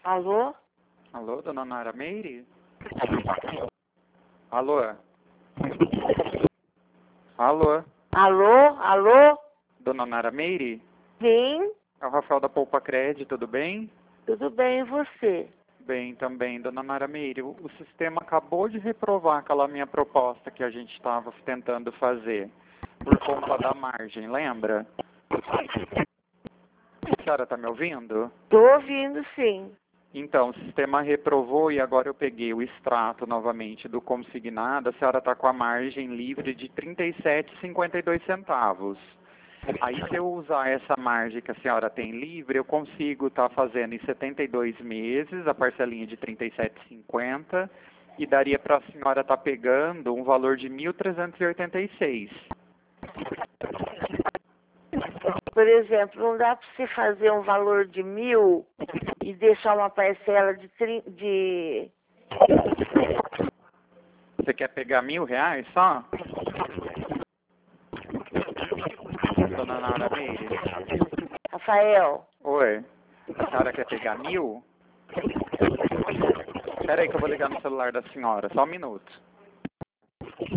Alô? Alô, dona Nara Meire? Alô? Alô? Alô? Alô? Dona Nara Meire? Sim? É o Rafael da Poupa Crédito, tudo bem? Tudo bem, e você? Bem também, dona Nara Meire. O sistema acabou de reprovar aquela minha proposta que a gente estava tentando fazer por conta da margem, lembra? A senhora está me ouvindo? Tô ouvindo, sim. Então, o sistema reprovou e agora eu peguei o extrato novamente do consignado. A senhora está com a margem livre de R$ 37,52. Aí, se eu usar essa margem que a senhora tem livre, eu consigo estar fazendo em 72 meses a parcelinha de R$ 37,50 e daria para a senhora estar pegando um valor de R$ 1.386. Por exemplo, não dá para você fazer um valor de 1.000 e deixar uma parcela de... Você quer pegar R$ 1.000 só? Dona Nara Meire? Rafael, Oi. A senhora quer pegar 1.000? Espera aí que eu vou ligar no celular da senhora, só um minuto.